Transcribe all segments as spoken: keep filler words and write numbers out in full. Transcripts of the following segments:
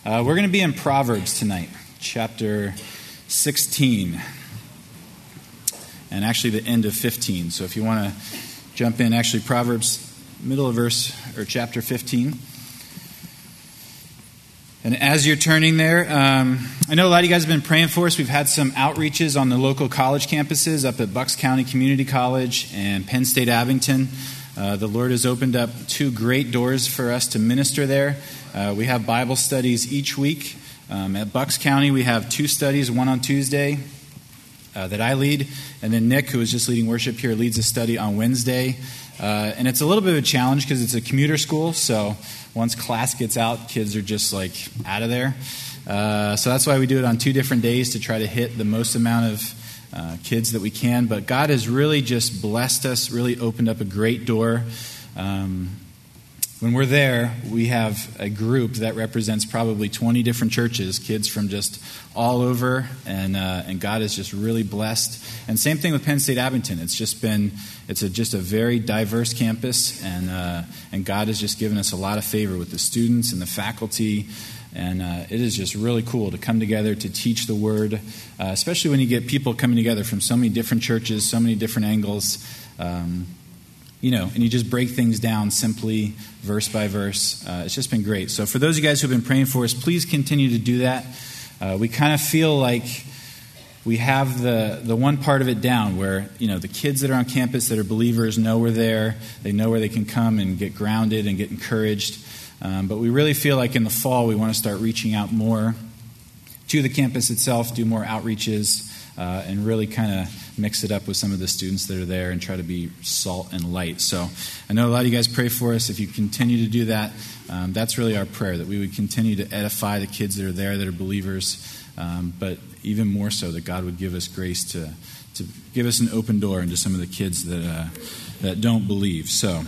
Uh, we're going to be in Proverbs tonight, chapter sixteen, and actually the end of fifteen. So if you want to jump in, actually Proverbs, middle of verse, or chapter fifteen. And as you're turning there, um, I know a lot of you guys have been praying for us. We've had some outreaches on the local college campuses up at Bucks County Community College and Penn State Abington. Uh, the Lord has opened up two great doors for us to minister there. Uh, we have Bible studies each week. Um, at Bucks County, we have two studies, one on Tuesday uh, that I lead, and then Nick, who is just leading worship here, leads a study on Wednesday. Uh, and it's a little bit of a challenge because it's a commuter school, so once class gets out, kids are just like out of there. Uh, so that's why we do it on two different days to try to hit the most amount of uh, kids that we can. But God has really just blessed us, really opened up a great door. Um, when we're there, we have a group that represents probably twenty different churches, kids from just all over, and uh, and God has just really blessed. And same thing with Penn State Abington. It's just been, it's a, just a very diverse campus, and uh, and God has just given us a lot of favor with the students and the faculty. And uh, it is just really cool to come together to teach the Word, uh, especially when you get people coming together from so many different churches, so many different angles. Um, You know, and you just break things down simply, verse by verse. Uh, it's just been great. So for those of you guys who have been praying for us, please continue to do that. Uh, we kind of feel like we have the, the one part of it down where, you know, the kids that are on campus that are believers know we're there. They know where they can come and get grounded and get encouraged. Um, but we really feel like in the fall we want to start reaching out more to the campus itself, do more outreaches, uh, and really kind of mix it up with some of the students that are there and try to be salt and light. So I know a lot of you guys pray for us. If you continue to do that, um, that's really our prayer, that we would continue to edify the kids that are there that are believers, um, but even more so that God would give us grace to to give us an open door into some of the kids that uh, that don't believe. So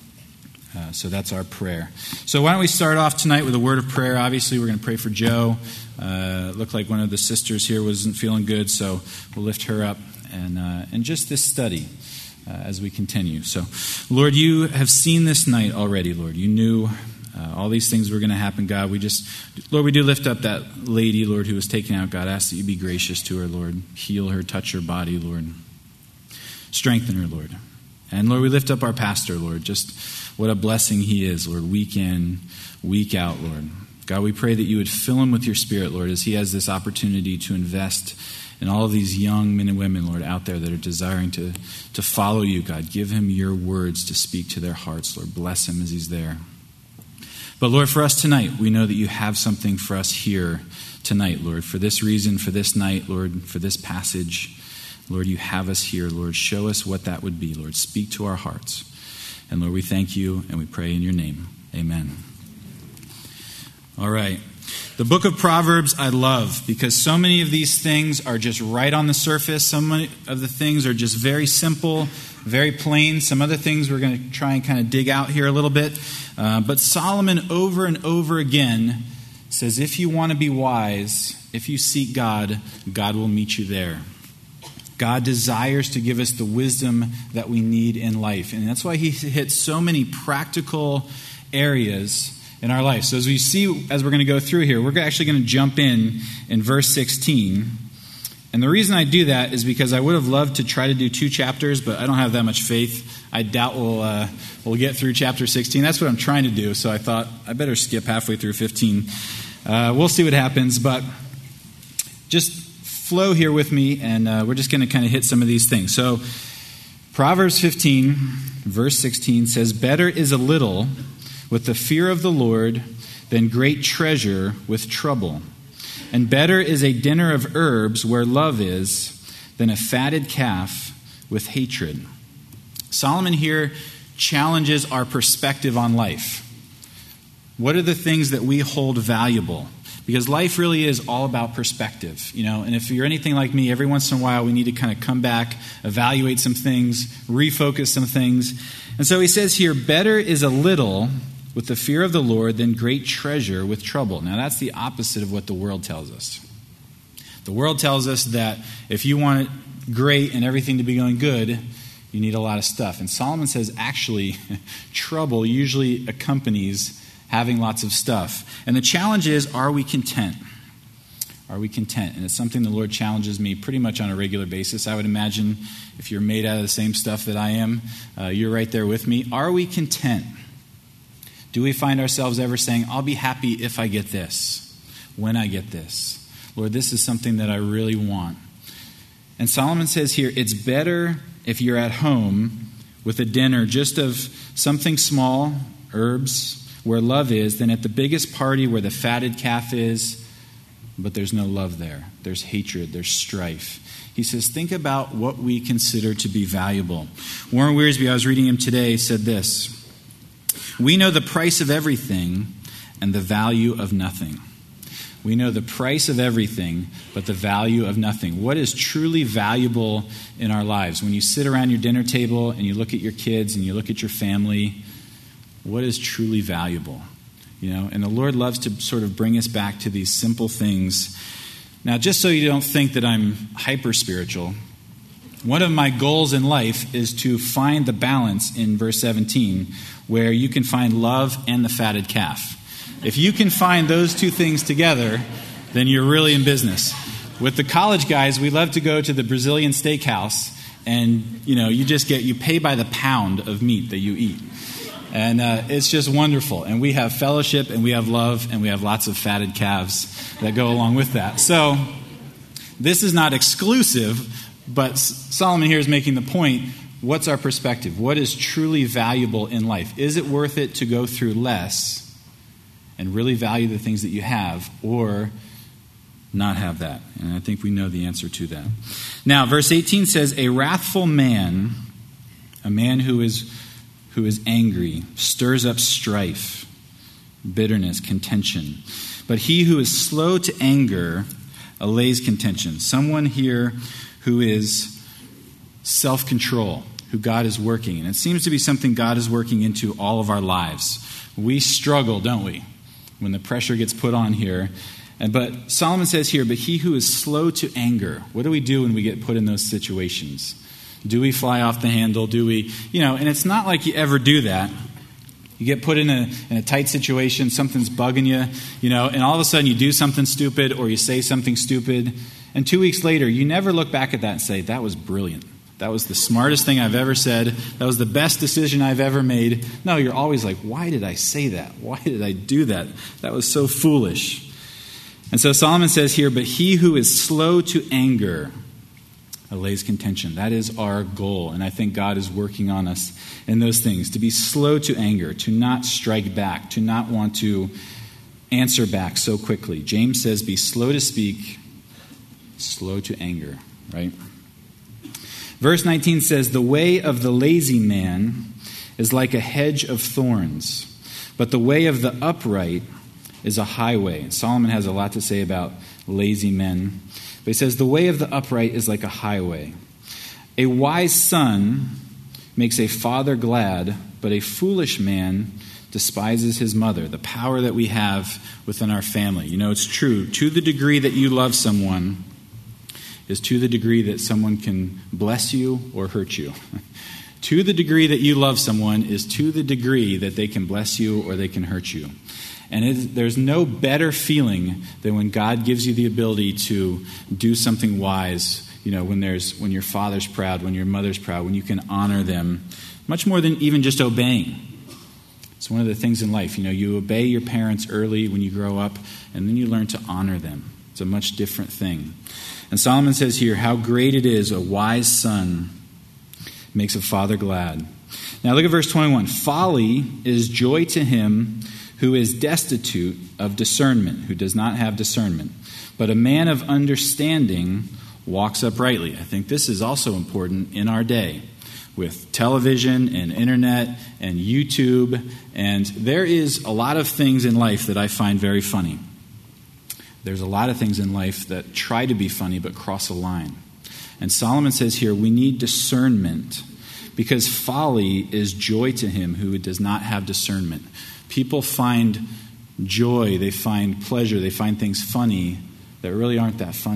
uh, so that's our prayer. So why don't we start off tonight with a word of prayer. Obviously, we're going to pray for Joe. Uh, it looked like one of the sisters here wasn't feeling good, so we'll lift her up. And, uh, and just this study uh, as we continue. So, Lord, you have seen this night already, Lord. You knew uh, all these things were going to happen, God. We just, Lord, we do lift up that lady, Lord, who was taken out. God, ask that you be gracious to her, Lord. Heal her, touch her body, Lord. Strengthen her, Lord. And, Lord, we lift up our pastor, Lord. Just what a blessing he is, Lord, week in, week out, Lord. God, we pray that you would fill him with your Spirit, Lord, as he has this opportunity to invest and all of these young men and women, Lord, out there that are desiring to, to follow you, God. Give him your words to speak to their hearts, Lord. Bless him as he's there. But, Lord, for us tonight, we know that you have something for us here tonight, Lord. For this reason, for this night, Lord, for this passage, Lord, you have us here, Lord. Show us what that would be, Lord. Speak to our hearts. And, Lord, we thank you and we pray in your name. Amen. All right. The book of Proverbs I love because so many of these things are just right on the surface. So many of the things are just very simple, very plain. Some other things we're going to try and kind of dig out here a little bit. Uh, but Solomon over and over again says, if you want to be wise, if you seek God, God will meet you there. God desires to give us the wisdom that we need in life. And that's why he hits so many practical areas in our life. So as we see, as we're going to go through here, we're actually going to jump in in verse sixteen. And the reason I do that is because I would have loved to try to do two chapters, but I don't have that much faith. I doubt we'll, uh, we'll get through chapter sixteen. That's what I'm trying to do. So I thought I better skip halfway through fifteen. Uh, we'll see what happens, but just flow here with me, and uh, we're just going to kind of hit some of these things. So Proverbs fifteen, verse sixteen says, "Better is a little with the fear of the Lord than great treasure with trouble. And better is a dinner of herbs where love is than a fatted calf with hatred." Solomon here challenges our perspective on life. What are the things that we hold valuable? Because life really is all about perspective, you know. And if you're anything like me, every once in a while we need to kind of come back, evaluate some things, refocus some things. And so he says here, better is a little with the fear of the Lord than great treasure with trouble. Now that's the opposite of what the world tells us. The world tells us that if you want it great and everything to be going good, you need a lot of stuff. And Solomon says actually trouble usually accompanies having lots of stuff. And the challenge is, are we content? Are we content? And it's something the Lord challenges me pretty much on a regular basis. I would imagine if you're made out of the same stuff that I am, uh, you're right there with me. Are we content? Do we find ourselves ever saying, I'll be happy if I get this, when I get this? Lord, this is something that I really want. And Solomon says here, it's better if you're at home with a dinner just of something small, herbs, where love is, than at the biggest party where the fatted calf is, but there's no love there. There's hatred, there's strife. He says, think about what we consider to be valuable. Warren Wiersbe, I was reading him today, said this: we know the price of everything and the value of nothing. We know the price of everything, but the value of nothing. What is truly valuable in our lives? When you sit around your dinner table and you look at your kids and you look at your family, what is truly valuable? You know, and the Lord loves to sort of bring us back to these simple things. Now, just so you don't think that I'm hyper-spiritual, one of my goals in life is to find the balance in verse seventeen where you can find love and the fatted calf. If you can find those two things together, then you're really in business. With the college guys, we love to go to the Brazilian steakhouse, and you know, you just get you pay by the pound of meat that you eat. And uh, it's just wonderful. And we have fellowship, and we have love, and we have lots of fatted calves that go along with that. So this is not exclusive, but Solomon here is making the point, what's our perspective? What is truly valuable in life? Is it worth it to go through less and really value the things that you have, or not have that? And I think we know the answer to that. Now, verse eighteen says, a wrathful man, a man who is who is angry, stirs up strife, bitterness, contention. But he who is slow to anger allays contention. Someone here who is self-control, who God is working. And it seems to be something God is working into all of our lives. We struggle, don't we, when the pressure gets put on here. And but Solomon says here, but he who is slow to anger. What do we do when we get put in those situations? Do we fly off the handle? Do we, you know, and it's not like you ever do that. You get put in a in a tight situation, something's bugging you, you know, and all of a sudden you do something stupid or you say something stupid. And two weeks later, you never look back at that and say, that was brilliant. That was the smartest thing I've ever said. That was the best decision I've ever made. No, you're always like, why did I say that? Why did I do that? That was so foolish. And so Solomon says here, but he who is slow to anger allays contention. That is our goal. And I think God is working on us in those things. To be slow to anger, to not strike back, to not want to answer back so quickly. James says, be slow to speak, slow to anger, right? Verse nineteen says, the way of the lazy man is like a hedge of thorns, but the way of the upright is a highway. Solomon has a lot to say about lazy men. But he says, the way of the upright is like a highway. A wise son makes a father glad, but a foolish man despises his mother. The power that we have within our family. You know, it's true. To the degree that you love someone is to the degree that someone can bless you or hurt you. To the degree that you love someone is to the degree that they can bless you or they can hurt you. And it, there's no better feeling than when God gives you the ability to do something wise. You know, when there's when your father's proud, when your mother's proud, when you can honor them, much more than even just obeying. It's one of the things in life. You know, you obey your parents early when you grow up, and then you learn to honor them. It's a much different thing. And Solomon says here, how great it is, a wise son makes a father glad. Now look at verse twenty-one. Folly is joy to him who is destitute of discernment, who does not have discernment. But a man of understanding walks uprightly. I think this is also important in our day with television and internet and YouTube. And there is a lot of things in life that I find very funny. There's a lot of things in life that try to be funny but cross a line. And Solomon says here, we need discernment because folly is joy to him who does not have discernment. People find joy, they find pleasure, they find things funny that really aren't that funny.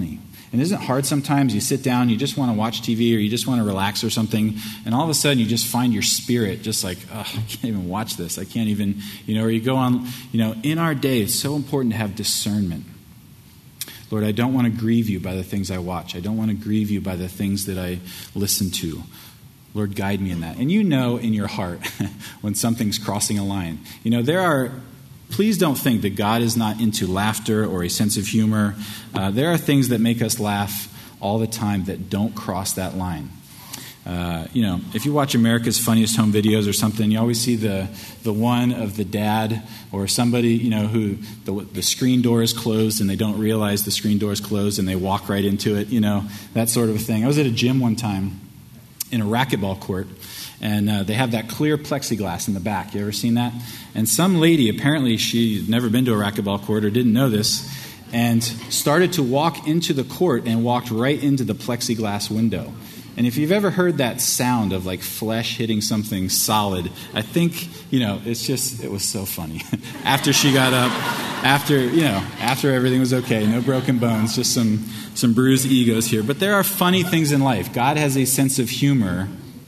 And isn't it hard sometimes? You sit down, you just want to watch T V or you just want to relax or something, and all of a sudden you just find your spirit just like, oh, I can't even watch this. I can't even, you know, or you go on, you know, in our day, it's so important to have discernment. Lord, I don't want to grieve you by the things I watch. I don't want to grieve you by the things that I listen to. Lord, guide me in that. And you know in your heart when something's crossing a line. You know, there are, please don't think that God is not into laughter or a sense of humor. Uh, there are things that make us laugh all the time that don't cross that line. Uh, you know, if you watch America's Funniest Home Videos or something, you always see the the one of the dad or somebody, you know, who the, the screen door is closed and they don't realize the screen door is closed and they walk right into it, you know, that sort of a thing. I was at a gym one time in a racquetball court, and uh, they have that clear plexiglass in the back. You ever seen that? And some lady, apparently she'd never been to a racquetball court or didn't know this, and started to walk into the court and walked right into the plexiglass window. And if you've ever heard that sound of like flesh hitting something solid, I think, you know, it's just, it was so funny. After she got up, after, you know, after everything was okay, no broken bones, just some, some bruised egos here. But there are funny things in life. God has a sense of humor,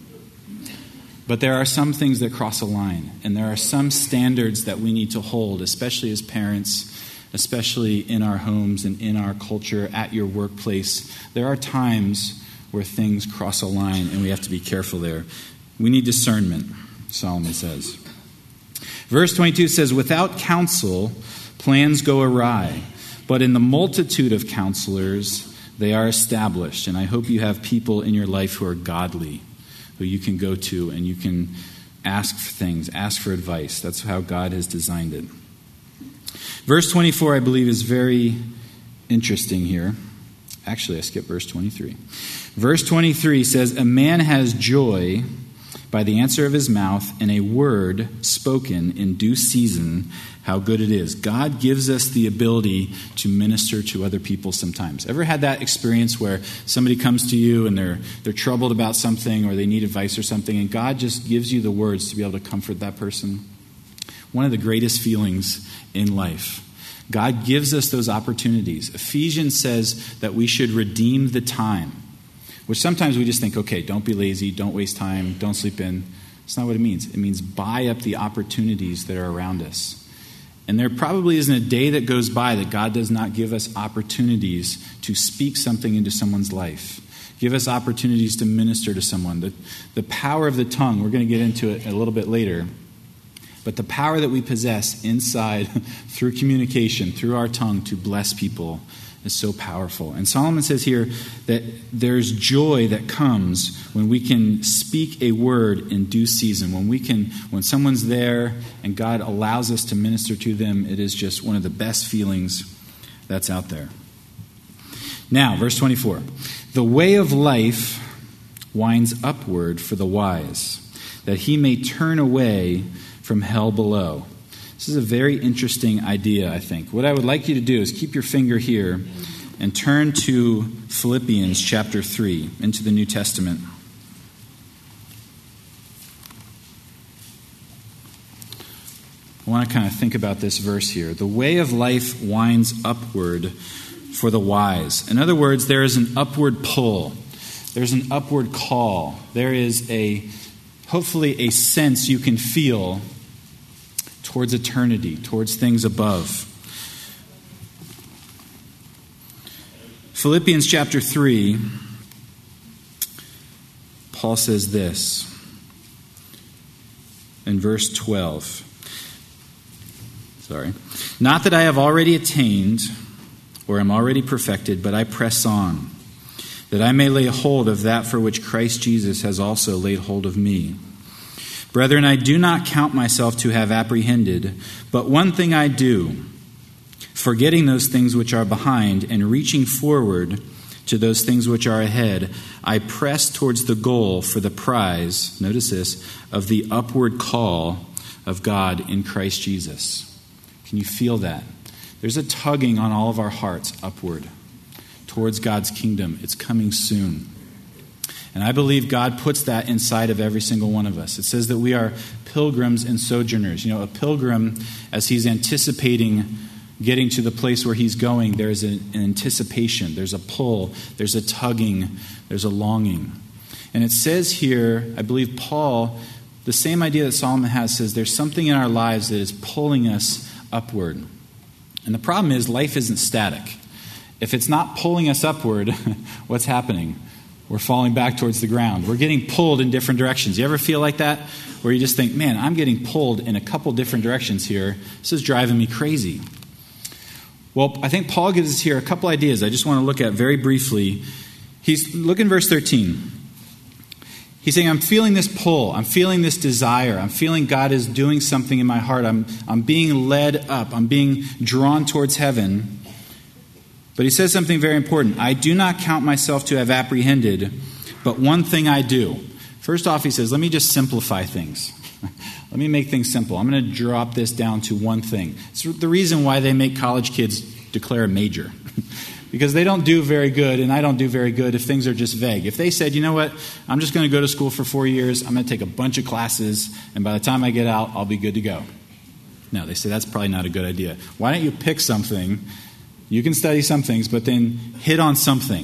but there are some things that cross a line. And there are some standards that we need to hold, especially as parents, especially in our homes and in our culture, at your workplace. There are times where things cross a line, and we have to be careful there. We need discernment, Solomon says. Verse twenty-two says, without counsel, plans go awry, but in the multitude of counselors, they are established. And I hope you have people in your life who are godly, who you can go to and you can ask for things, ask for advice. That's how God has designed it. Verse twenty-four, I believe, is very interesting here. Actually, I skipped verse twenty-three. Verse twenty-three says, a man has joy by the answer of his mouth, and a word spoken in due season, how good it is. God gives us the ability to minister to other people sometimes. Ever had that experience where somebody comes to you and they're they're troubled about something or they need advice or something, and God just gives you the words to be able to comfort that person? One of the greatest feelings in life. God gives us those opportunities. Ephesians says that we should redeem the time, which sometimes we just think, okay, don't be lazy, don't waste time, don't sleep in. That's not what it means. It means buy up the opportunities that are around us. And there probably isn't a day that goes by that God does not give us opportunities to speak something into someone's life. Give us opportunities to minister to someone. The, the power of the tongue, we're going to get into it a little bit later. But the power that we possess inside through communication, through our tongue to bless people is so powerful. And Solomon says here that there's joy that comes when we can speak a word in due season. When we can, when someone's there and God allows us to minister to them, it is just one of the best feelings that's out there. Now, verse twenty-four. The way of life winds upward for the wise, that he may turn away from hell below. This is a very interesting idea, I think. What I would like you to do is keep your finger here and turn to Philippians chapter three, into the New Testament. I want to kind of think about this verse here. The way of life winds upward for the wise. In other words, there is an upward pull. There's an upward call. There is a, hopefully, a sense you can feel towards eternity, towards things above. Philippians chapter three, Paul says this in verse twelve. Sorry. Not that I have already attained or am already perfected, but I press on, that I may lay hold of that for which Christ Jesus has also laid hold of me. Brethren, I do not count myself to have apprehended, but one thing I do, forgetting those things which are behind and reaching forward to those things which are ahead, I press towards the goal for the prize, notice this, of the upward call of God in Christ Jesus. Can you feel that? There's a tugging on all of our hearts upward towards God's kingdom. It's coming soon. And I believe God puts that inside of every single one of us. It says that we are pilgrims and sojourners. You know, a pilgrim, as he's anticipating getting to the place where he's going, there's an, an anticipation, there's a pull, there's a tugging, there's a longing. And it says here, I believe Paul, the same idea that Solomon has, says there's something in our lives that is pulling us upward. And the problem is life isn't static. If it's not pulling us upward, what's happening? We're falling back towards the ground. We're getting pulled in different directions. You ever feel like that? Where you just think, man, I'm getting pulled in a couple different directions here. This is driving me crazy. Well, I think Paul gives us here a couple ideas I just want to look at very briefly. He's look in verse thirteen. He's saying, I'm feeling this pull. I'm feeling this desire. I'm feeling God is doing something in my heart. I'm, I'm being led up. I'm being drawn towards heaven. But he says something very important. I do not count myself to have apprehended, but one thing I do. First off, he says, let me just simplify things. Let me make things simple. I'm going to drop this down to one thing. It's the reason why they make college kids declare a major. Because they don't do very good, and I don't do very good if things are just vague. If they said, you know what, I'm just going to go to school for four years, I'm going to take a bunch of classes, and by the time I get out, I'll be good to go. No, they say that's probably not a good idea. Why don't you pick something? You can study some things, but then hit on something.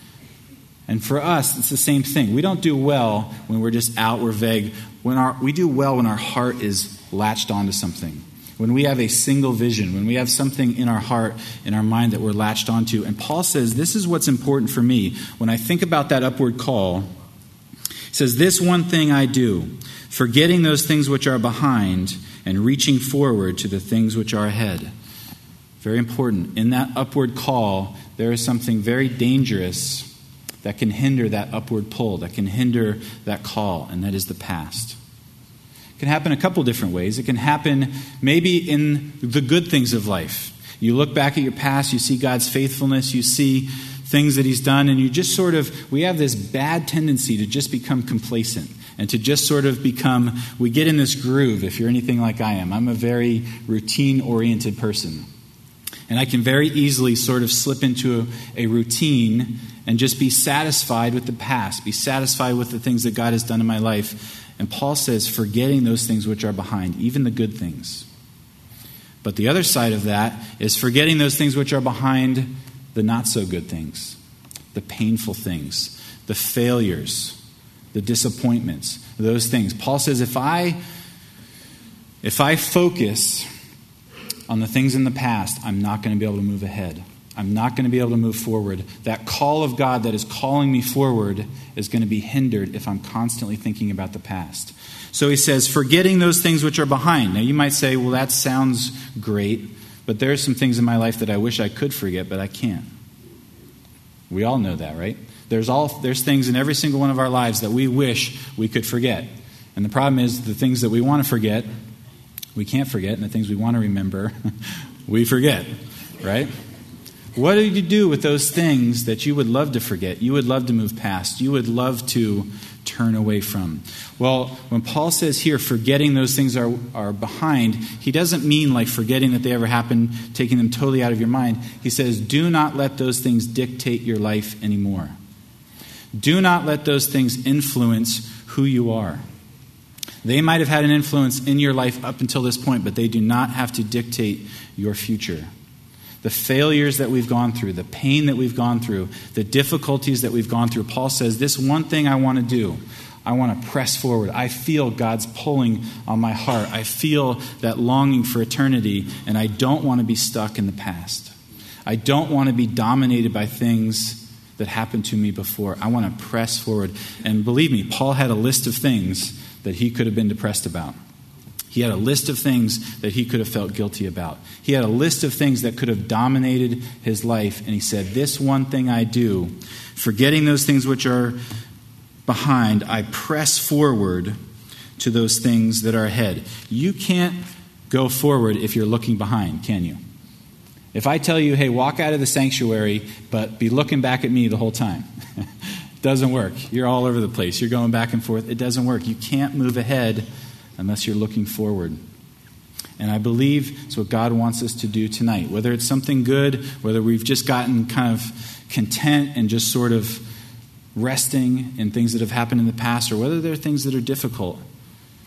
And for us, it's the same thing. We don't do well when we're just out, we're vague. When our, we do well when our heart is latched onto something. When we have a single vision, when we have something in our heart, in our mind that we're latched onto. And Paul says, this is what's important for me. When I think about that upward call, he says, this one thing I do, forgetting those things which are behind and reaching forward to the things which are ahead. Very important. In that upward call, there is something very dangerous that can hinder that upward pull, that can hinder that call, and that is the past. It can happen a couple different ways. It can happen maybe in the good things of life. You look back at your past, you see God's faithfulness, you see things that he's done, and you just sort of, we have this bad tendency to just become complacent and to just sort of become, we get in this groove, if you're anything like I am. I'm a very routine-oriented person. And I can very easily sort of slip into a, a routine and just be satisfied with the past, be satisfied with the things that God has done in my life. And Paul says, forgetting those things which are behind, even the good things. But the other side of that is forgetting those things which are behind the not so good things, the painful things, the failures, the disappointments, those things. Paul says, if I, if I focus on the things in the past, I'm not going to be able to move ahead. I'm not going to be able to move forward. That call of God that is calling me forward is going to be hindered if I'm constantly thinking about the past. So he says, forgetting those things which are behind. Now you might say, well, that sounds great, but there are some things in my life that I wish I could forget, but I can't. We all know that, right? There's all there's things in every single one of our lives that we wish we could forget. And the problem is the things that we want to forget, we can't forget, and the things we want to remember, we forget, right? What do you do with those things that you would love to forget, you would love to move past, you would love to turn away from? Well, when Paul says here, forgetting those things are, are behind, he doesn't mean like forgetting that they ever happened, taking them totally out of your mind. He says, do not let those things dictate your life anymore. Do not let those things influence who you are. They might have had an influence in your life up until this point, but they do not have to dictate your future. The failures that we've gone through, the pain that we've gone through, the difficulties that we've gone through. Paul says, this one thing I want to do, I want to press forward. I feel God's pulling on my heart. I feel that longing for eternity, and I don't want to be stuck in the past. I don't want to be dominated by things that happened to me before. I want to press forward. And believe me, Paul had a list of things that he could have been depressed about. He had a list of things that he could have felt guilty about. He had a list of things that could have dominated his life. And he said, this one thing I do, forgetting those things which are behind, I press forward to those things that are ahead. You can't go forward if you're looking behind, can you? If I tell you, hey, walk out of the sanctuary, but be looking back at me the whole time, it doesn't work. You're all over the place. You're going back and forth. It doesn't work. You can't move ahead unless you're looking forward. And I believe it's what God wants us to do tonight. Whether it's something good, whether we've just gotten kind of content and just sort of resting in things that have happened in the past, or whether there are things that are difficult.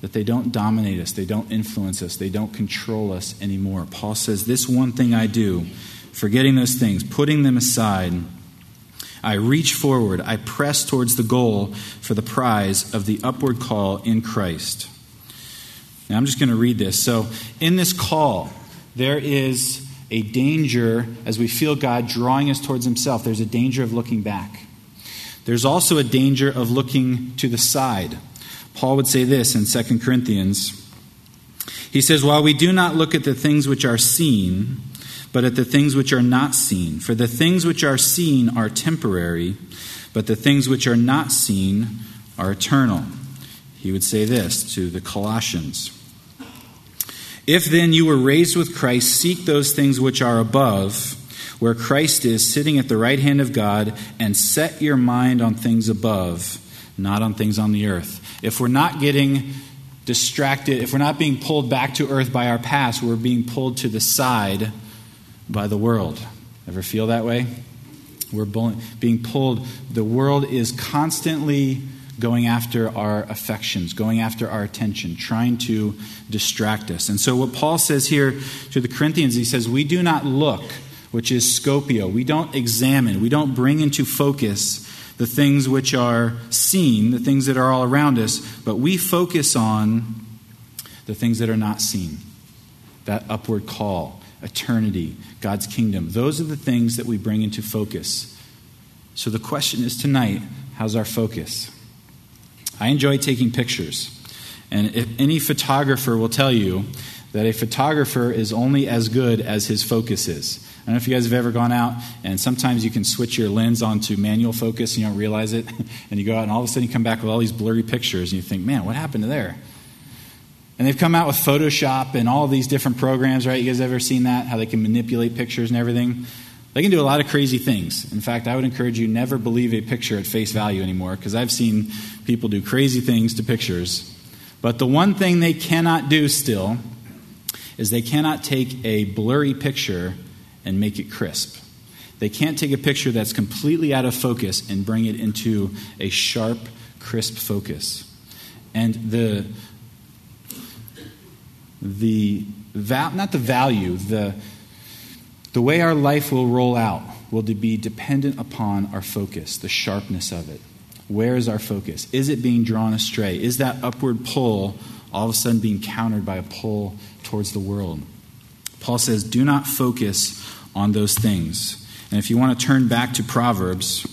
that they don't dominate us, they don't influence us, they don't control us anymore. Paul says, this one thing I do, forgetting those things, putting them aside, I reach forward, I press towards the goal for the prize of the upward call in Christ. Now I'm just going to read this. So in this call, there is a danger as we feel God drawing us towards himself. There's a danger of looking back. There's also a danger of looking to the side. Paul would say this in Second Corinthians. He says, while we do not look at the things which are seen, but at the things which are not seen. For the things which are seen are temporary, but the things which are not seen are eternal. He would say this to the Colossians. If then you were raised with Christ, seek those things which are above, where Christ is sitting at the right hand of God, and set your mind on things above, not on things on the earth. If we're not getting distracted, if we're not being pulled back to earth by our past, we're being pulled to the side by the world. Ever feel that way? We're being pulled. The world is constantly going after our affections, going after our attention, trying to distract us. And so what Paul says here to the Corinthians, he says, we do not look, which is scopio. We don't examine. We don't bring into focus the things which are seen, the things that are all around us, but we focus on the things that are not seen. That upward call, eternity, God's kingdom. Those are the things that we bring into focus. So the question is tonight, how's our focus? I enjoy taking pictures. And if any photographer will tell you that a photographer is only as good as his focus is. I don't know if you guys have ever gone out, and sometimes you can switch your lens onto manual focus and you don't realize it. And you go out and all of a sudden you come back with all these blurry pictures and you think, man, what happened to there? And they've come out with Photoshop and all these different programs, right? You guys ever seen that? How they can manipulate pictures and everything? They can do a lot of crazy things. In fact, I would encourage you never believe a picture at face value anymore, because I've seen people do crazy things to pictures. But the one thing they cannot do still is they cannot take a blurry picture and make it crisp. They can't take a picture that's completely out of focus and bring it into a sharp, crisp focus. And the the val- not the value, the the way our life will roll out will be dependent upon our focus, the sharpness of it. Where is our focus? Is it being drawn astray? Is that upward pull all of a sudden being countered by a pull towards the world? Paul says, do not focus on those things. And if you want to turn back to Proverbs,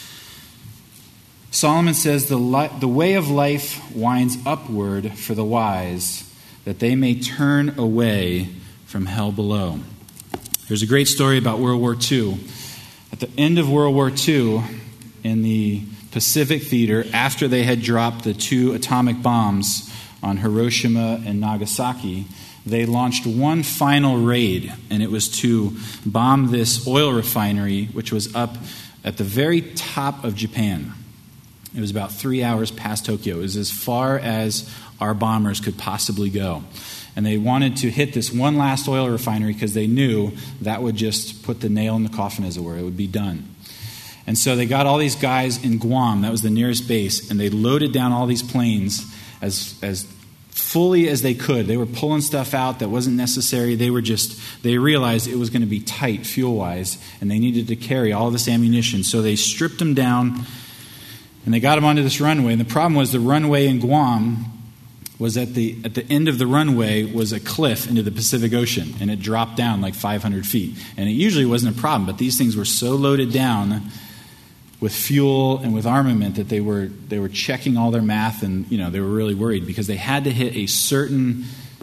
Solomon says, the, li- the way of life winds upward for the wise, that they may turn away from hell below. There's a great story about World War Two. At the end of World War Two, in the Pacific Theater, after they had dropped the two atomic bombs on Hiroshima and Nagasaki, they launched one final raid, and it was to bomb this oil refinery, which was up at the very top of Japan. It was about three hours past Tokyo. It was as far as our bombers could possibly go. And they wanted to hit this one last oil refinery because they knew that would just put the nail in the coffin, as it were. It would be done. And so they got all these guys in Guam, that was the nearest base, and they loaded down all these planes as as fully as they could. They were pulling stuff out that wasn't necessary. They were just, they realized it was going to be tight fuel-wise, and they needed to carry all this ammunition. So they stripped them down, and they got them onto this runway. And the problem was the runway in Guam was at the at the end of the runway was a cliff into the Pacific Ocean, and it dropped down like five hundred feet. And it usually wasn't a problem, but these things were so loaded down with fuel and with armament that they were they were checking all their math, and you know they were really worried because they had to hit a certain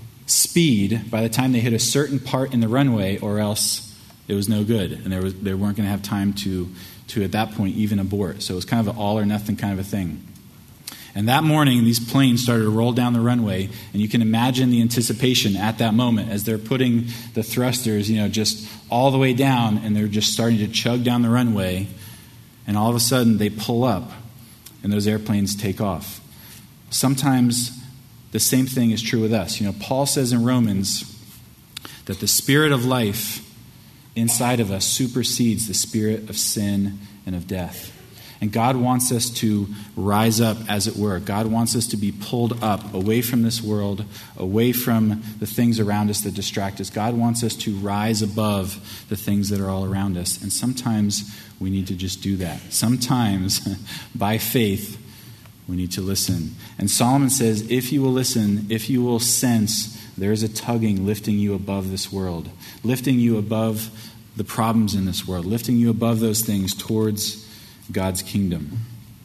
speed by the time they hit a certain part in the runway, or else it was no good, and there was they weren't going to have time to to at that point even abort. So it was kind of an all or nothing kind of a thing. And that morning, these planes started to roll down the runway, and you can imagine the anticipation at that moment as they're putting the thrusters, you know, just all the way down, and they're just starting to chug down the runway, and all of a sudden they pull up, and those airplanes take off. Sometimes the same thing is true with us. You know, Paul says in Romans that the spirit of life inside of us supersedes the spirit of sin and of death. And God wants us to rise up, as it were. God wants us to be pulled up away from this world, away from the things around us that distract us. God wants us to rise above the things that are all around us. And sometimes we need to just do that. Sometimes, by faith, we need to listen. And Solomon says, if you will listen, if you will sense, there is a tugging lifting you above this world, lifting you above the problems in this world, lifting you above those things towards God's kingdom.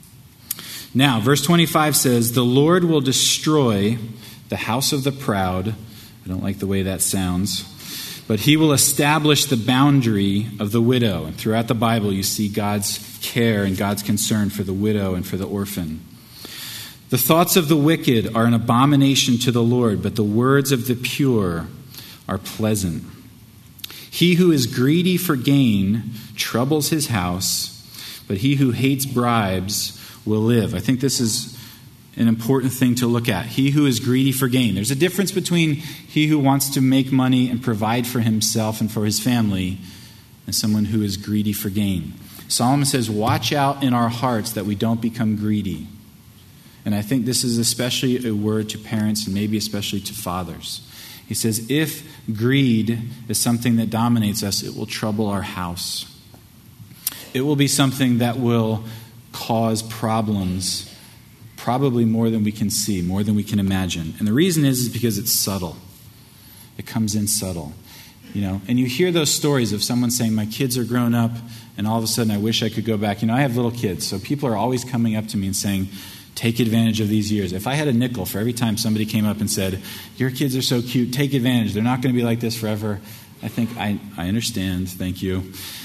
Now, verse twenty-five says, the Lord will destroy the house of the proud. I don't like the way that sounds. But he will establish the boundary of the widow. And throughout the Bible, you see God's care and God's concern for the widow and for the orphan. The thoughts of the wicked are an abomination to the Lord, but the words of the pure are pleasant. He who is greedy for gain troubles his house, but he who hates bribes will live. I think this is an important thing to look at. He who is greedy for gain. There's a difference between he who wants to make money and provide for himself and for his family and someone who is greedy for gain. Solomon says, watch out in our hearts that we don't become greedy. And I think this is especially a word to parents and maybe especially to fathers. He says, if greed is something that dominates us, it will trouble our house. It will be something that will cause problems, probably more than we can see, more than we can imagine. And the reason is, is because it's subtle. It comes in subtle. You know, and you hear those stories of someone saying, my kids are grown up, and all of a sudden I wish I could go back. You know, I have little kids, so people are always coming up to me and saying, take advantage of these years. If I had a nickel for every time somebody came up and said, your kids are so cute, take advantage. They're not going to be like this forever. I think, I, I understand, thank you.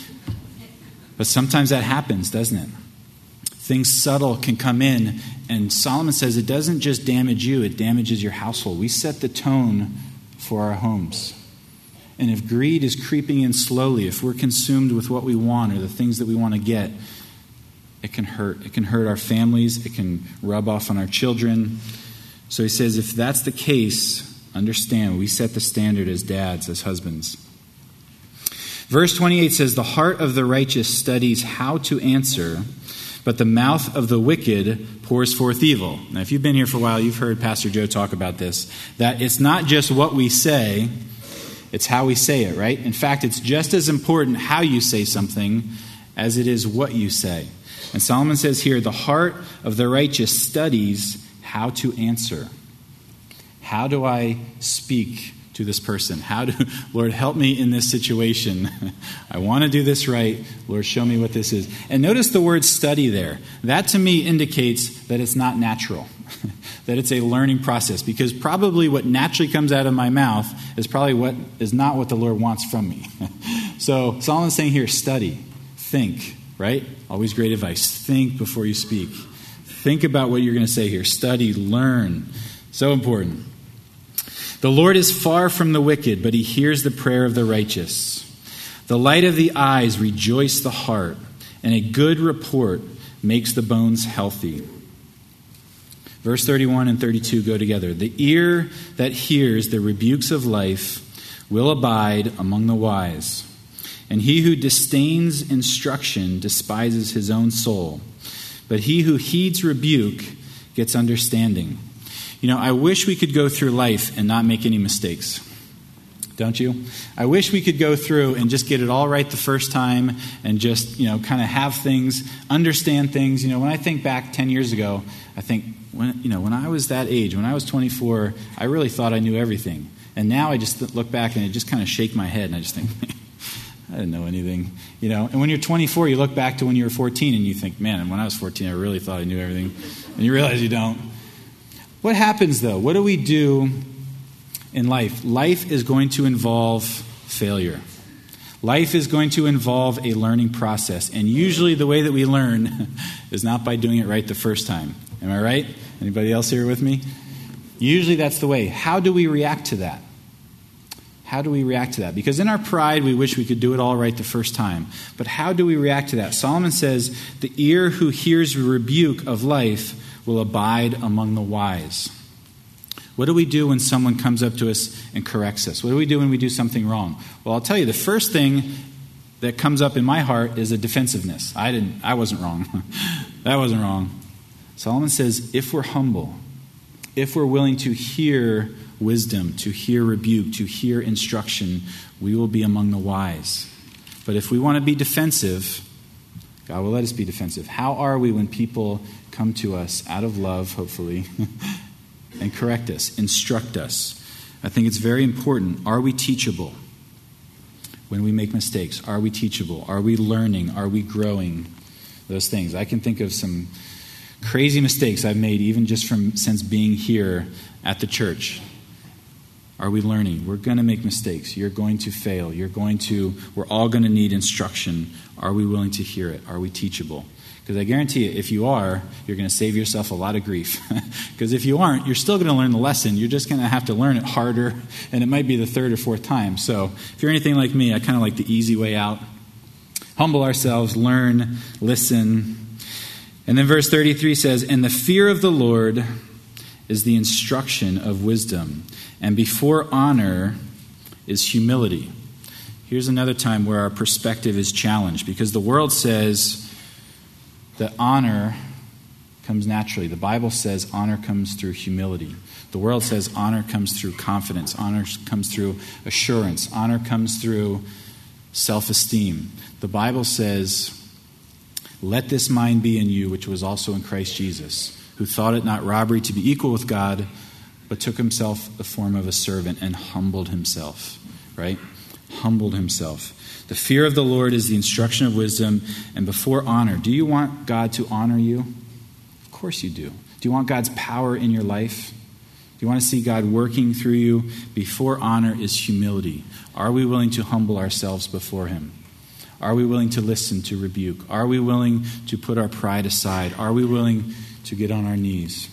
But sometimes that happens, doesn't it? Things subtle can come in, and Solomon says it doesn't just damage you, it damages your household. We set the tone for our homes. And if greed is creeping in slowly, if we're consumed with what we want or the things that we want to get, it can hurt. It can hurt our families. It can rub off on our children. So he says, if that's the case, understand, we set the standard as dads, as husbands. Verse twenty-eight says, the heart of the righteous studies how to answer, but the mouth of the wicked pours forth evil. Now, if you've been here for a while, you've heard Pastor Joe talk about this, that it's not just what we say, it's how we say it, right? In fact, it's just as important how you say something as it is what you say. And Solomon says here, the heart of the righteous studies how to answer. How do I speak to this person? How do, Lord, help me in this situation. I want to do this right. Lord, show me what this is. And notice the word study there. That to me indicates that it's not natural, that it's a learning process, because probably what naturally comes out of my mouth is probably what is not what the Lord wants from me. So Solomon's saying here, study, think, right? Always great advice. Think before you speak. Think about what you're going to say here. Study, learn. So important. The Lord is far from the wicked, but he hears the prayer of the righteous. The light of the eyes rejoice the heart, and a good report makes the bones healthy. Verse thirty-one and thirty-two go together. The ear that hears the rebukes of life will abide among the wise, and he who disdains instruction despises his own soul, but he who heeds rebuke gets understanding. You know, I wish we could go through life and not make any mistakes. Don't you? I wish we could go through and just get it all right the first time and just, you know, kind of have things, understand things. You know, when I think back ten years ago, I think, when you know, when I was that age, when I was twenty-four, I really thought I knew everything. And now I just look back and I just kind of shake my head and I just think, I didn't know anything. You know, and when you're twenty-four, you look back to when you were fourteen and you think, man, when I was fourteen, I really thought I knew everything. And you realize you don't. What happens, though? What do we do in life? Life is going to involve failure. Life is going to involve a learning process. And usually the way that we learn is not by doing it right the first time. Am I right? Anybody else here with me? Usually that's the way. How do we react to that? How do we react to that? Because in our pride, we wish we could do it all right the first time. But how do we react to that? Solomon says, the ear who hears rebuke of life will abide among the wise. What do we do when someone comes up to us and corrects us? What do we do when we do something wrong? Well, I'll tell you, the first thing that comes up in my heart is a defensiveness. I didn't. I wasn't wrong. That wasn't wrong. Solomon says, if we're humble, if we're willing to hear wisdom, to hear rebuke, to hear instruction, we will be among the wise. But if we want to be defensive, God will let us be defensive. How are we when people come to us out of love, hopefully, and correct us, instruct us? I think it's very important. Are we teachable when we make mistakes? Are we teachable? Are we learning? Are we growing? Those things. I can think of some crazy mistakes I've made even just from since being here at the church. Are we learning? We're going to make mistakes. You're going to fail. You're going to, we're all going to need instruction. Are we willing to hear it? Are we teachable? Because I guarantee you, if you are, you're going to save yourself a lot of grief. Because if you aren't, you're still going to learn the lesson. You're just going to have to learn it harder, and it might be the third or fourth time. So if you're anything like me, I kind of like the easy way out. Humble ourselves, learn, listen. And then verse thirty-three says, and the fear of the Lord is the instruction of wisdom, and before honor is humility. Here's another time where our perspective is challenged, because the world says that honor comes naturally. The Bible says honor comes through humility. The world says honor comes through confidence. Honor comes through assurance. Honor comes through self-esteem. The Bible says, let this mind be in you, which was also in Christ Jesus, who thought it not robbery to be equal with God, but took himself the form of a servant and humbled himself, right? Humbled himself. The fear of the Lord is the instruction of wisdom, and before honor. Do you want God to honor you? Of course you do. Do you want God's power in your life? Do you want to see God working through you? Before honor is humility. Are we willing to humble ourselves before him? Are we willing to listen to rebuke? Are we willing to put our pride aside? Are we willing to get on our knees?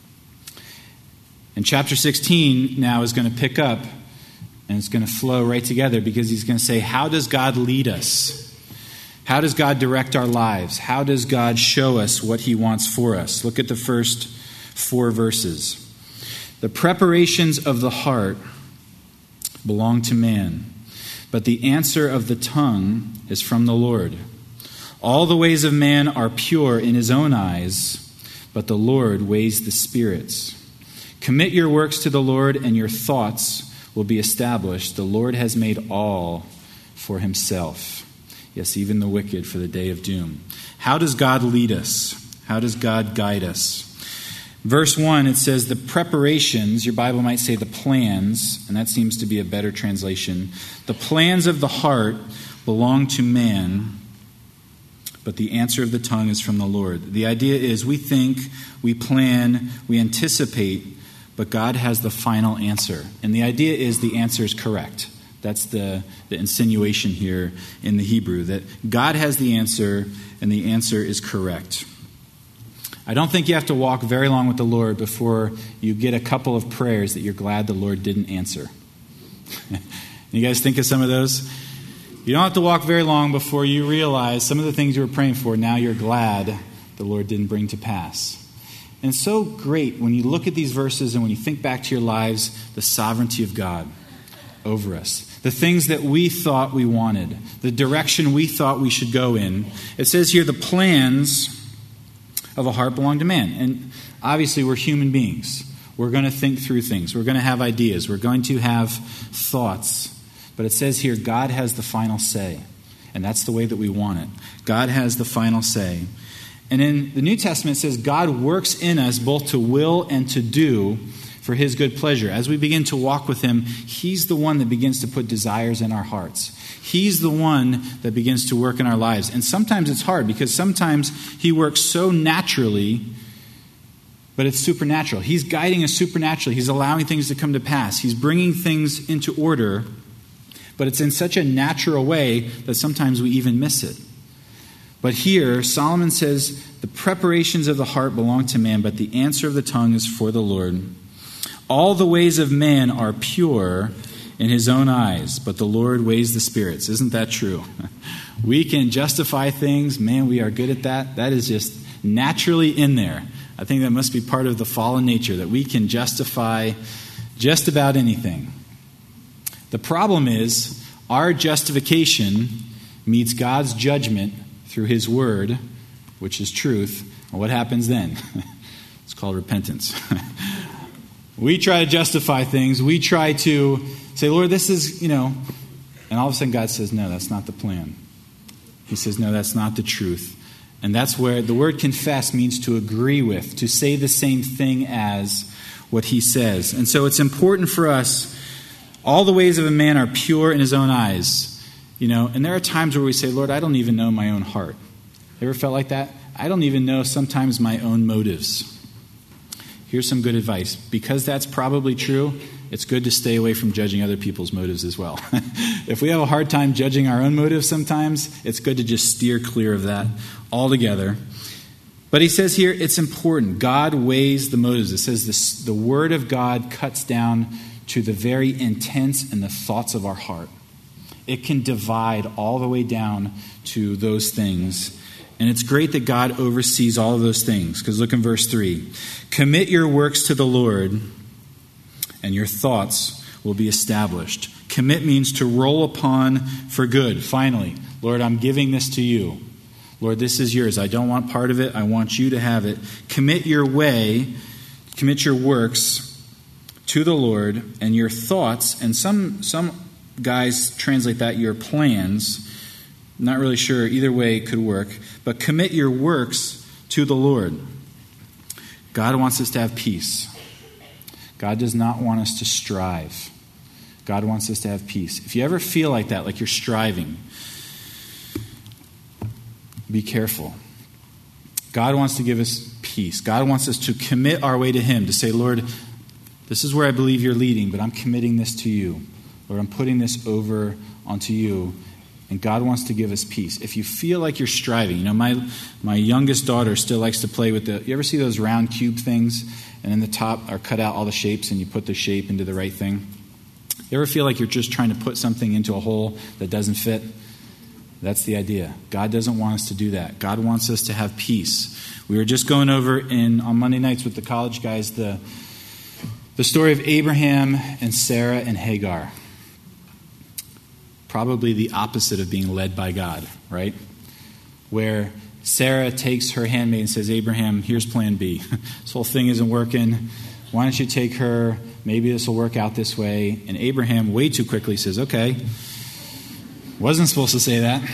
And chapter sixteen now is going to pick up, and it's going to flow right together, because he's going to say, how does God lead us? How does God direct our lives? How does God show us what he wants for us? Look at the first four verses. The preparations of the heart belong to man, but the answer of the tongue is from the Lord. All the ways of man are pure in his own eyes, but the Lord weighs the spirits. Commit your works to the Lord, and your thoughts will be established. The Lord has made all for himself. Yes, even the wicked for the day of doom. How does God lead us? How does God guide us? Verse one, it says the preparations, your Bible might say the plans, and that seems to be a better translation. The plans of the heart belong to man, but the answer of the tongue is from the Lord. The idea is we think, we plan, we anticipate, but God has the final answer. And the idea is the answer is correct. That's the, the insinuation here in the Hebrew, that God has the answer, and the answer is correct. I don't think you have to walk very long with the Lord before you get a couple of prayers that you're glad the Lord didn't answer. You guys think of some of those? You don't have to walk very long before you realize some of the things you were praying for, now you're glad the Lord didn't bring to pass. And it's so great when you look at these verses and when you think back to your lives, the sovereignty of God over us. The things that we thought we wanted, the direction we thought we should go in. It says here the plans of a heart belong to man. And obviously we're human beings. We're going to think through things. We're going to have ideas. We're going to have thoughts. But it says here God has the final say. And that's the way that we want it. God has the final say. And in the New Testament it says God works in us both to will and to do for his good pleasure. As we begin to walk with him, he's the one that begins to put desires in our hearts. He's the one that begins to work in our lives. And sometimes it's hard because sometimes he works so naturally, but it's supernatural. He's guiding us supernaturally. He's allowing things to come to pass. He's bringing things into order, but it's in such a natural way that sometimes we even miss it. But here, Solomon says, the preparations of the heart belong to man, but the answer of the tongue is for the Lord. All the ways of man are pure in his own eyes, but the Lord weighs the spirits. Isn't that true? We can justify things. Man, we are good at that. That is just naturally in there. I think that must be part of the fallen nature, that we can justify just about anything. The problem is, our justification meets God's judgment through his word, which is truth, and what happens then? It's called repentance. We try to justify things. We try to say, Lord, this is, you know, and all of a sudden God says, no, that's not the plan. He says, no, that's not the truth. And that's where the word confess means to agree with, to say the same thing as what he says. And so it's important for us, all the ways of a man are pure in his own eyes. You know, and there are times where we say, Lord, I don't even know my own heart. You ever felt like that? I don't even know sometimes my own motives. Here's some good advice. Because that's probably true, it's good to stay away from judging other people's motives as well. If we have a hard time judging our own motives sometimes, it's good to just steer clear of that altogether. But he says here, it's important. God weighs the motives. It says this, the word of God cuts down to the very intents and the thoughts of our heart. It can divide all the way down to those things. And it's great that God oversees all of those things. Because look in verse three. Commit your works to the Lord, and your thoughts will be established. Commit means to roll upon for good. Finally, Lord, I'm giving this to you. Lord, this is yours. I don't want part of it. I want you to have it. Commit your way, commit your works to the Lord, and your thoughts, and some some guys translate that your plans. Not really sure. Either way it could work. But commit your works to the Lord. God wants us to have peace. God does not want us to strive. God wants us to have peace. If you ever feel like that, like you're striving, be careful. God wants to give us peace. God wants us to commit our way to him, to say, Lord, this is where I believe you're leading, but I'm committing this to you. Lord, I'm putting this over onto you. And God wants to give us peace. If you feel like you're striving, you know, my my youngest daughter still likes to play with the, you ever see those round cube things? And in the top are cut out all the shapes and you put the shape into the right thing? You ever feel like you're just trying to put something into a hole that doesn't fit? That's the idea. God doesn't want us to do that. God wants us to have peace. We were just going over in on Monday nights with the college guys the the story of Abraham and Sarah and Hagar. Probably the opposite of being led by God, right? Where Sarah takes her handmaid and says, Abraham, here's plan B. This whole thing isn't working. Why don't you take her? Maybe this will work out this way. And Abraham way too quickly says, okay. Wasn't supposed to say that.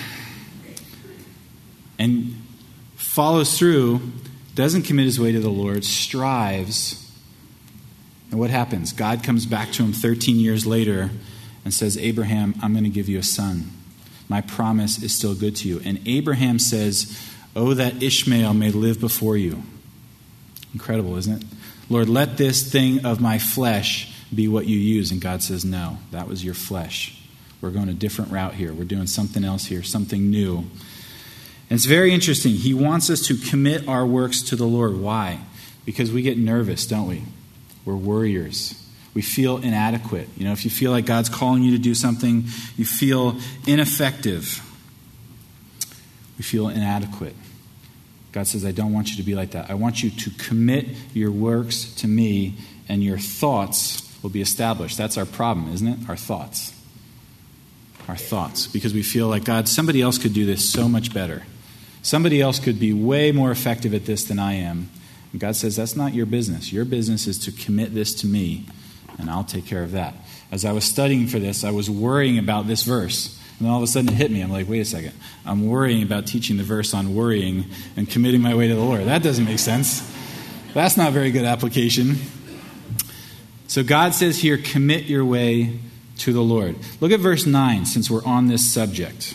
And follows through, doesn't commit his way to the Lord, strives. And what happens? God comes back to him thirteen years later and says, Abraham, I'm going to give you a son. My promise is still good to you. And Abraham says, oh, that Ishmael may live before you. Incredible, isn't it? Lord, let this thing of my flesh be what you use. And God says, no, that was your flesh. We're going a different route here. We're doing something else here, something new. And it's very interesting. He wants us to commit our works to the Lord. Why? Because we get nervous, don't we? We're worriers. We feel inadequate. You know, if you feel like God's calling you to do something, you feel ineffective. We feel inadequate. God says, I don't want you to be like that. I want you to commit your works to me, and your thoughts will be established. That's our problem, isn't it? Our thoughts. Our thoughts. Because we feel like, God, somebody else could do this so much better. Somebody else could be way more effective at this than I am. And God says, that's not your business. Your business is to commit this to me, and I'll take care of that. As I was studying for this, I was worrying about this verse. And then all of a sudden it hit me. I'm like, wait a second. I'm worrying about teaching the verse on worrying and committing my way to the Lord. That doesn't make sense. That's not very good application. So God says here, commit your way to the Lord. Look at verse nine, since we're on this subject.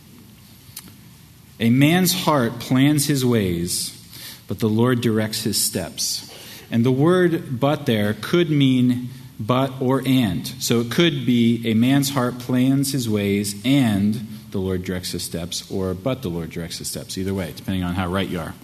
A man's heart plans his ways, but the Lord directs his steps. And the word but there could mean but or and. So it could be a man's heart plans his ways and the Lord directs his steps, or but the Lord directs his steps. Either way, depending on how right you are.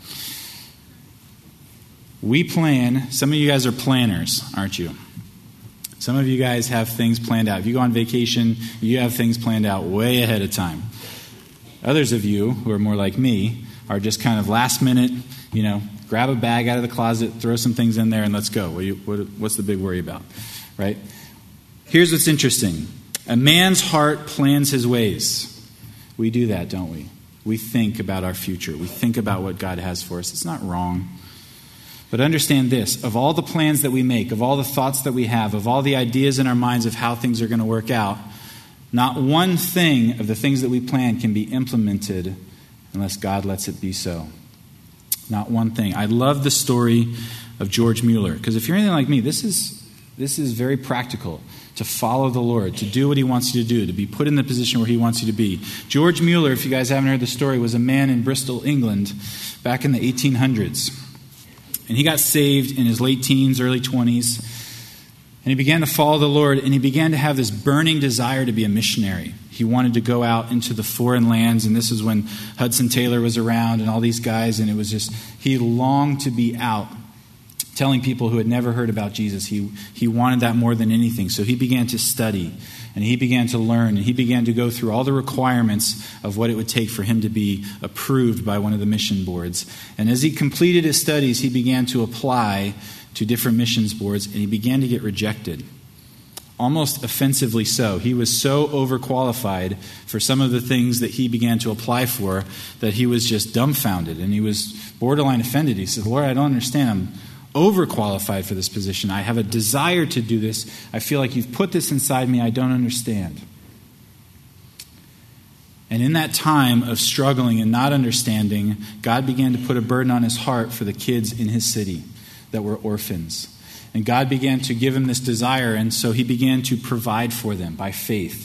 We plan. Some of you guys are planners, aren't you? Some of you guys have things planned out. If you go on vacation, you have things planned out way ahead of time. Others of you, who are more like me, are just kind of last minute, you know, grab a bag out of the closet, throw some things in there, and let's go. What do you, what, what's the big worry about? Right? Here's what's interesting. A man's heart plans his ways. We do that, don't we? We think about our future. We think about what God has for us. It's not wrong. But understand this, of all the plans that we make, of all the thoughts that we have, of all the ideas in our minds of how things are going to work out, not one thing of the things that we plan can be implemented unless God lets it be so. Not one thing. I love the story of George Mueller, because if you're anything like me, this is this is very practical. To follow the Lord, to do what he wants you to do, to be put in the position where he wants you to be. George Mueller, if you guys haven't heard the story, was a man in Bristol, England, back in the eighteen hundreds. And he got saved in his late teens, early twenties. And he began to follow the Lord, and he began to have this burning desire to be a missionary. He wanted to go out into the foreign lands, and this is when Hudson Taylor was around and all these guys, and it was just, he longed to be out telling people who had never heard about Jesus. He, he wanted that more than anything. So he began to study, and he began to learn, and he began to go through all the requirements of what it would take for him to be approved by one of the mission boards. And as he completed his studies, he began to apply to different missions boards, and he began to get rejected. Almost offensively so. He was so overqualified for some of the things that he began to apply for that he was just dumbfounded, and he was borderline offended. He said, Lord, I don't understand. I'm overqualified for this position. I have a desire to do this. I feel like you've put this inside me. I don't understand. And in that time of struggling and not understanding, God began to put a burden on his heart for the kids in his city that were orphans. And God began to give him this desire, and so he began to provide for them by faith.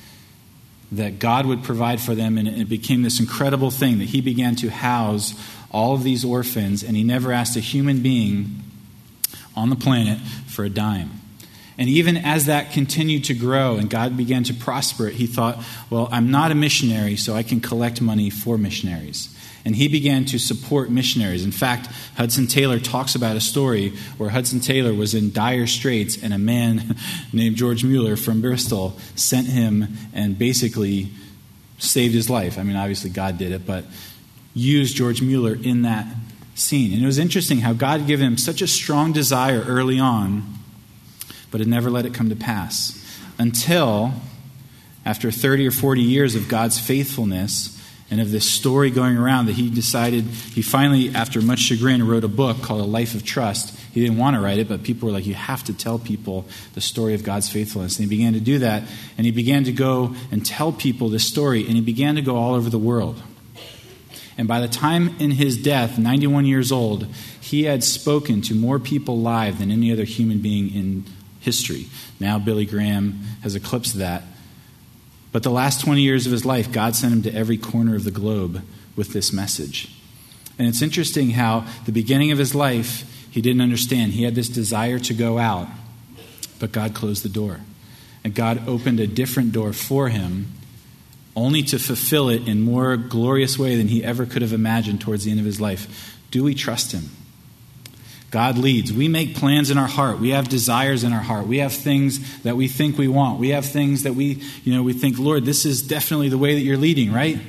That God would provide for them, and it became this incredible thing that he began to house all of these orphans, and he never asked a human being on the planet for a dime. And even as that continued to grow and God began to prosper it, he thought, well, I'm not a missionary, so I can collect money for missionaries. And he began to support missionaries. In fact, Hudson Taylor talks about a story where Hudson Taylor was in dire straits, and a man named George Mueller from Bristol sent him and basically saved his life. I mean, obviously God did it, but used George Mueller in that scene. And it was interesting how God gave him such a strong desire early on, but had never let it come to pass. Until, after thirty or forty years of God's faithfulness and of this story going around, that he decided, he finally, after much chagrin, wrote a book called A Life of Trust. He didn't want to write it, but people were like, you have to tell people the story of God's faithfulness. And he began to do that, and he began to go and tell people this story, and he began to go all over the world. And by the time in his death, ninety-one years old, he had spoken to more people live than any other human being in history. Now Billy Graham has eclipsed that. But the last twenty years of his life, God sent him to every corner of the globe with this message. And it's interesting how the beginning of his life, he didn't understand. He had this desire to go out, but God closed the door. And God opened a different door for him, only to fulfill it in more glorious way than he ever could have imagined towards the end of his life. Do we trust him? God leads. We make plans in our heart. We have desires in our heart. We have things that we think we want. We have things that we, you know, we think, Lord, this is definitely the way that you're leading, right?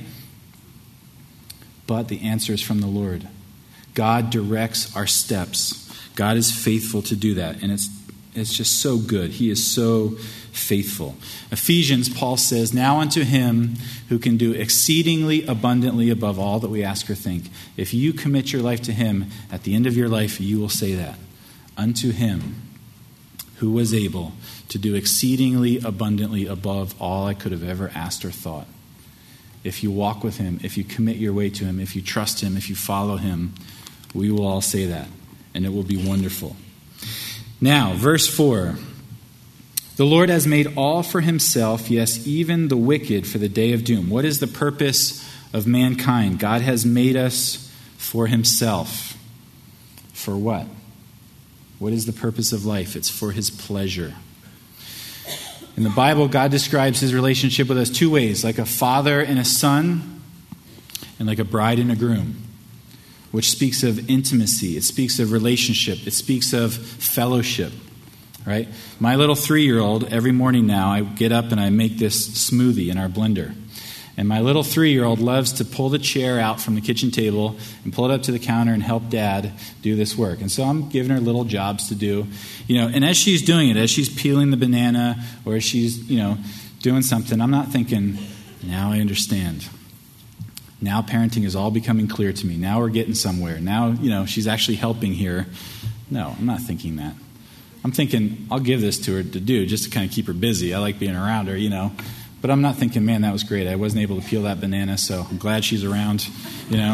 But the answer is from the Lord. God directs our steps. God is faithful to do that. And it's it's just so good. He is so faithful. Ephesians, Paul says, now unto him who can do exceedingly abundantly above all that we ask or think. If you commit your life to him, at the end of your life, you will say that. Unto him who was able to do exceedingly abundantly above all I could have ever asked or thought. If you walk with him, if you commit your way to him, if you trust him, if you follow him, we will all say that. And it will be wonderful. Now, verse four. The Lord has made all for himself, yes, even the wicked for the day of doom. What is the purpose of mankind? God has made us for himself. For what? What is the purpose of life? It's for his pleasure. In the Bible, God describes his relationship with us two ways, like a father and a son, and like a bride and a groom, which speaks of intimacy. It speaks of relationship. It speaks of fellowship. Right? My little three-year-old, every morning now, I get up and I make this smoothie in our blender. And my little three-year-old loves to pull the chair out from the kitchen table and pull it up to the counter and help Dad do this work. And so I'm giving her little jobs to do. You know, and as she's doing it, as she's peeling the banana or as she's, you know, doing something, I'm not thinking, Now I understand. Now parenting is all becoming clear to me. Now we're getting somewhere. Now, you know, she's actually helping here. No, I'm not thinking that. I'm thinking, I'll give this to her to do just to kind of keep her busy. I like being around her, you know. But I'm not thinking, man, that was great. I wasn't able to peel that banana, so I'm glad she's around, you know.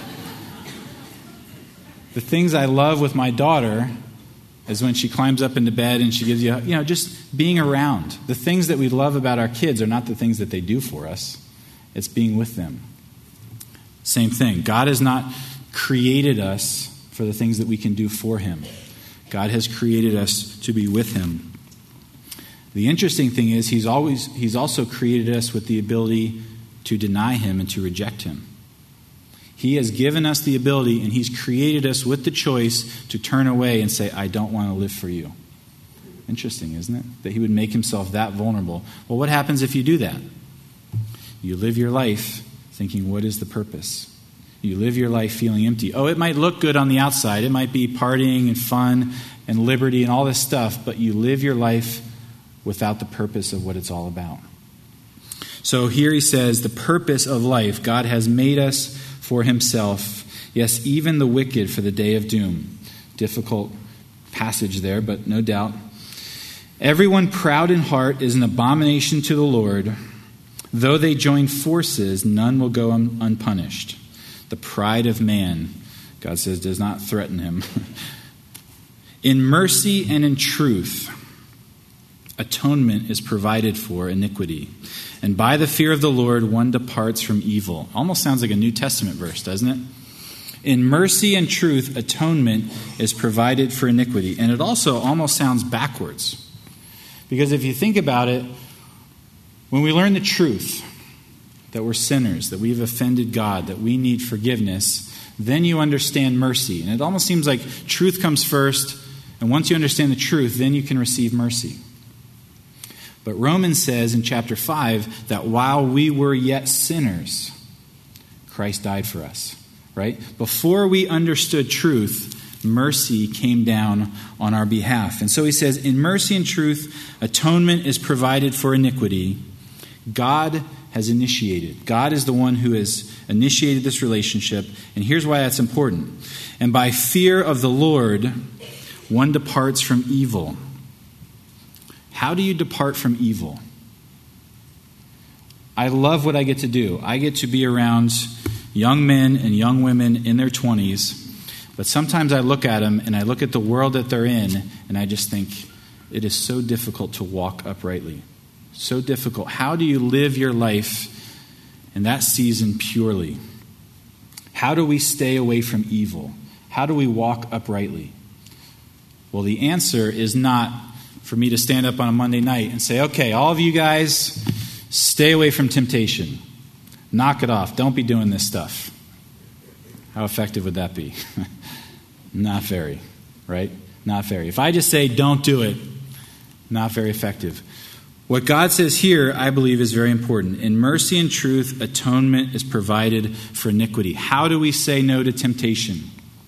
The things I love with my daughter is when she climbs up into bed and she gives you, you know, just being around. The things that we love about our kids are not the things that they do for us. It's being with them. Same thing. God has not created us for the things that we can do for him. God has created us to be with him. The interesting thing is he's always he's also created us with the ability to deny him and to reject him. He has given us the ability, and he's created us with the choice to turn away and say, I don't want to live for you. Interesting, isn't it? That he would make himself that vulnerable. Well, what happens if you do that? You live your life thinking, what is the purpose? You live your life feeling empty. Oh, it might look good on the outside. It might be partying and fun and liberty and all this stuff, but you live your life without the purpose of what it's all about. So here he says, the purpose of life, God has made us for himself. Yes, even the wicked for the day of doom. Difficult passage there, but no doubt. Everyone proud in heart is an abomination to the Lord. Though they join forces, none will go un- unpunished. The pride of man, God says, does not threaten him. In mercy and in truth, atonement is provided for iniquity. And by the fear of the Lord, one departs from evil. Almost sounds like a New Testament verse, doesn't it? In mercy and truth, atonement is provided for iniquity. And it also almost sounds backwards. Because if you think about it, when we learn the truth, that we're sinners, that we've offended God, that we need forgiveness, then you understand mercy. And it almost seems like truth comes first, and once you understand the truth, then you can receive mercy. But Romans says in chapter five that while we were yet sinners, Christ died for us, right? Before we understood truth, mercy came down on our behalf. And so he says, in mercy and truth, atonement is provided for iniquity. God has initiated. God is the one who has initiated this relationship. And here's why that's important. And by fear of the Lord, one departs from evil. How do you depart from evil? I love what I get to do. I get to be around young men and young women in their twenties. But sometimes I look at them and I look at the world that they're in and I just think it is so difficult to walk uprightly. So difficult. How do you live your life in that season purely? How do we stay away from evil? How do we walk uprightly? Well, the answer is not for me to stand up on a Monday night and say, okay, all of you guys, stay away from temptation. Knock it off. Don't be doing this stuff. How effective would that be? Not very, right? Not very. If I just say, don't do it, not very effective. What God says here, I believe, is very important. In mercy and truth, atonement is provided for iniquity. How do we say no to temptation?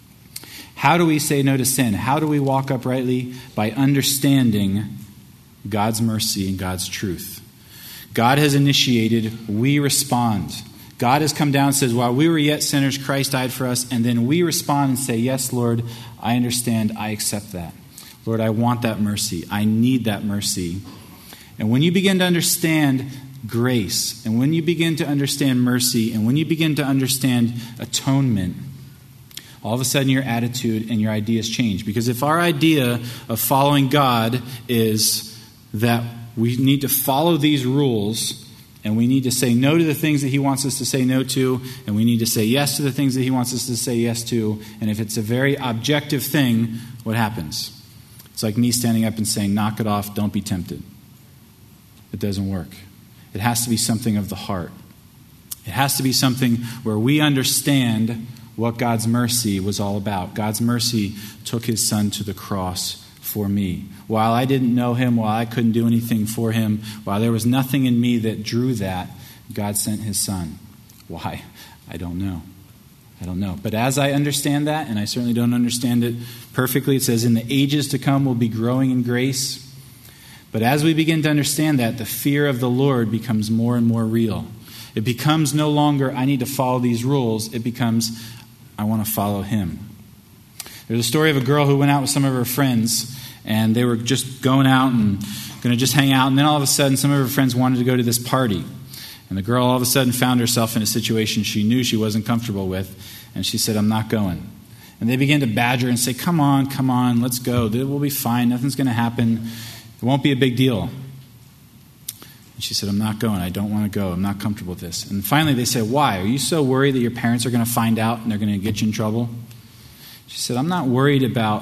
How do we say no to sin? How do we walk uprightly? By understanding God's mercy and God's truth. God has initiated, we respond. God has come down and says, while we were yet sinners, Christ died for us. And then we respond and say, yes, Lord, I understand, I accept that. Lord, I want that mercy. I need that mercy. And when you begin to understand grace, and when you begin to understand mercy, and when you begin to understand atonement, all of a sudden your attitude and your ideas change. Because if our idea of following God is that we need to follow these rules, and we need to say no to the things that he wants us to say no to, and we need to say yes to the things that he wants us to say yes to, and if it's a very objective thing, what happens? It's like me standing up and saying, knock it off, don't be tempted. It doesn't work. It has to be something of the heart. It has to be something where we understand what God's mercy was all about. God's mercy took his son to the cross for me. While I didn't know him, while I couldn't do anything for him, while there was nothing in me that drew that, God sent his son. Why? I don't know. I don't know. But as I understand that, and I certainly don't understand it perfectly, it says, in the ages to come we'll be growing in grace. But as we begin to understand that, the fear of the Lord becomes more and more real. It becomes no longer, I need to follow these rules. It becomes, I want to follow him. There's a story of a girl who went out with some of her friends, and they were just going out and going to just hang out. And then all of a sudden, some of her friends wanted to go to this party. And the girl all of a sudden found herself in a situation she knew she wasn't comfortable with. And she said, I'm not going. And they began to badger and say, come on, come on, let's go. We'll be fine. Nothing's going to happen. It won't be a big deal. And she said, I'm not going. I don't want to go. I'm not comfortable with this. And finally they said, why? Are you so worried that your parents are going to find out and they're going to get you in trouble? She said, I'm not worried about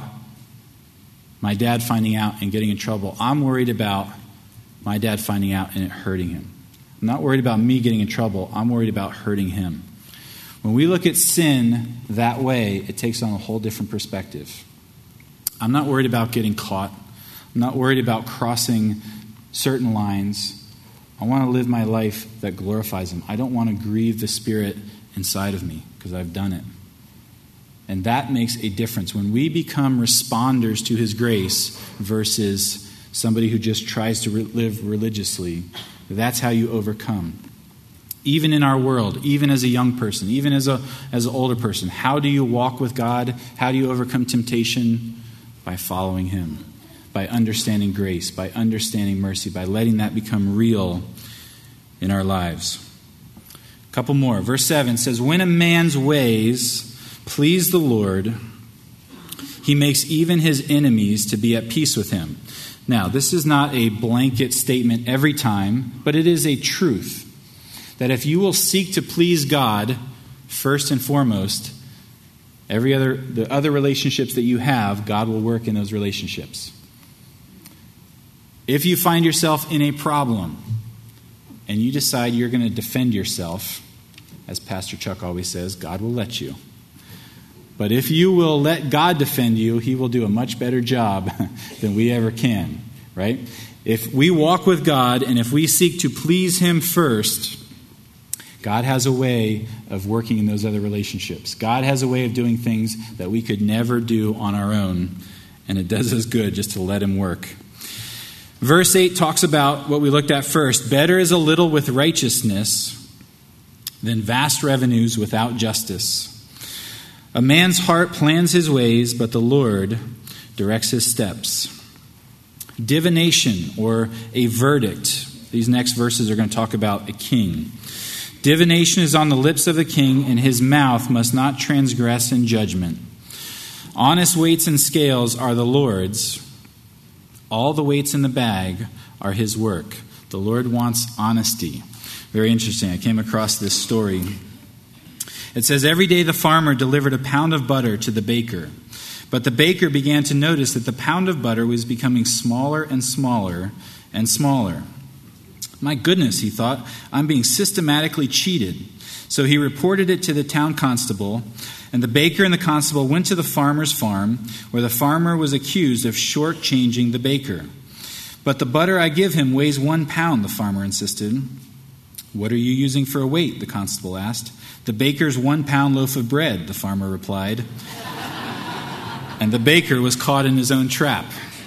my dad finding out and getting in trouble. I'm worried about my dad finding out and it hurting him. I'm not worried about me getting in trouble. I'm worried about hurting him. When we look at sin that way, it takes on a whole different perspective. I'm not worried about getting caught. I'm not worried about crossing certain lines. I want to live my life that glorifies him. I don't want to grieve the Spirit inside of me because I've done it. And that makes a difference. When we become responders to his grace versus somebody who just tries to re- live religiously, that's how you overcome. Even in our world, even as a young person, even as a as an older person, how do you walk with God? How do you overcome temptation? By following him, by understanding grace, by understanding mercy, by letting that become real in our lives. A couple more. Verse seven says, when a man's ways please the Lord, he makes even his enemies to be at peace with him. Now, this is not a blanket statement every time, but it is a truth. That if you will seek to please God first and foremost, every other the other relationships that you have, God will work in those relationships. If you find yourself in a problem and you decide you're going to defend yourself, as Pastor Chuck always says, God will let you. But if you will let God defend you, he will do a much better job than we ever can, right? If we walk with God and if we seek to please him first, God has a way of working in those other relationships. God has a way of doing things that we could never do on our own, and it does us good just to let him work. Verse eight talks about what we looked at first. Better is a little with righteousness than vast revenues without justice. A man's heart plans his ways, but the Lord directs his steps. Divination, or a verdict. These next verses are going to talk about a king. Divination is on the lips of the king, and his mouth must not transgress in judgment. Honest weights and scales are the Lord's. All the weights in the bag are his work. The Lord wants honesty. Very interesting. I came across this story. It says, every day the farmer delivered a pound of butter to the baker. But the baker began to notice that the pound of butter was becoming smaller and smaller and smaller. My goodness, he thought, I'm being systematically cheated. So he reported it to the town constable, and the baker and the constable went to the farmer's farm, where the farmer was accused of shortchanging the baker. But the butter I give him weighs one pound, the farmer insisted. What are you using for a weight? The constable asked. The baker's one pound loaf of bread, the farmer replied. And the baker was caught in his own trap.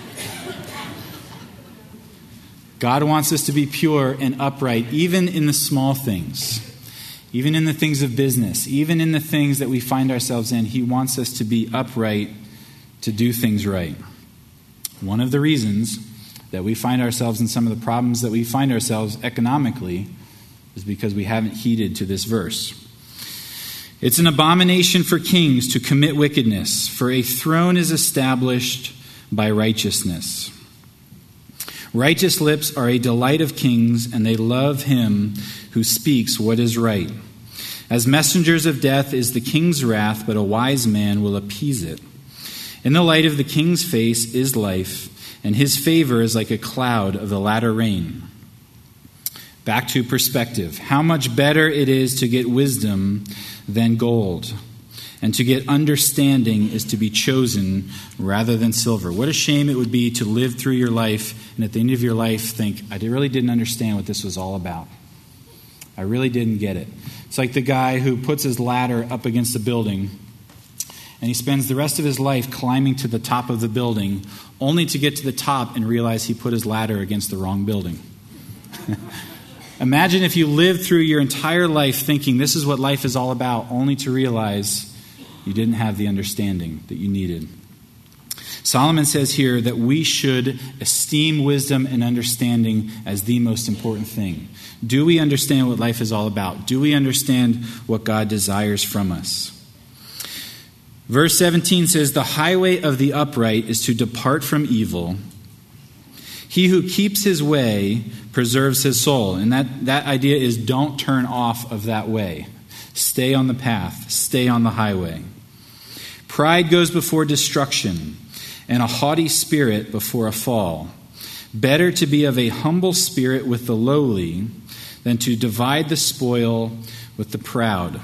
God wants us to be pure and upright, even in the small things, even in the things of business, even in the things that we find ourselves in. He wants us to be upright, to do things right. One of the reasons that we find ourselves in some of the problems that we find ourselves economically is because we haven't heeded to this verse. It's an abomination for kings to commit wickedness, for a throne is established by righteousness. Righteous lips are a delight of kings, and they love him who speaks what is right. As messengers of death is the king's wrath, but a wise man will appease it. In the light of the king's face is life, and his favor is like a cloud of the latter rain. Back to perspective. How much better it is to get wisdom than gold, and to get understanding is to be chosen rather than silver. What a shame it would be to live through your life and at the end of your life think, I really didn't understand what this was all about. I really didn't get it. It's like the guy who puts his ladder up against a building and he spends the rest of his life climbing to the top of the building only to get to the top and realize he put his ladder against the wrong building. Imagine if you lived through your entire life thinking this is what life is all about, only to realize you didn't have the understanding that you needed. Solomon says here that we should esteem wisdom and understanding as the most important thing. Do we understand what life is all about? Do we understand what God desires from us? Verse seventeen says, the highway of the upright is to depart from evil. He who keeps his way preserves his soul. And that, that idea is don't turn off of that way. Stay on the path. Stay on the highway. Pride goes before destruction, and a haughty spirit before a fall. Better to be of a humble spirit with the lowly than to divide the spoil with the proud.